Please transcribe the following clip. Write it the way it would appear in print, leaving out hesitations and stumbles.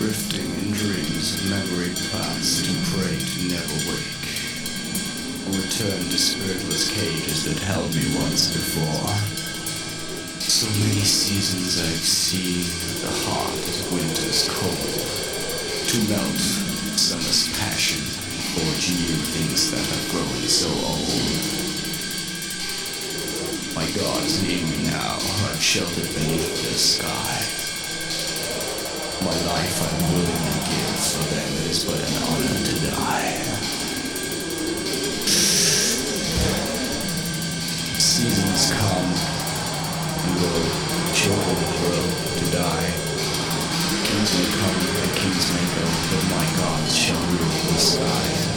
drifting in dreams of memory past to pray to never wake. Return to spiritless cages that held me once before. So many seasons I've seen, the heart is winter's cold. To melt summer's passion, forge new things that have grown so old. My gods need me now, I'm sheltered beneath the sky. My life I willingly give, for them it is but an honor to die. Seasons come and go, children grow to die. Kings may come and kings may go, but my gods shall rule the sky.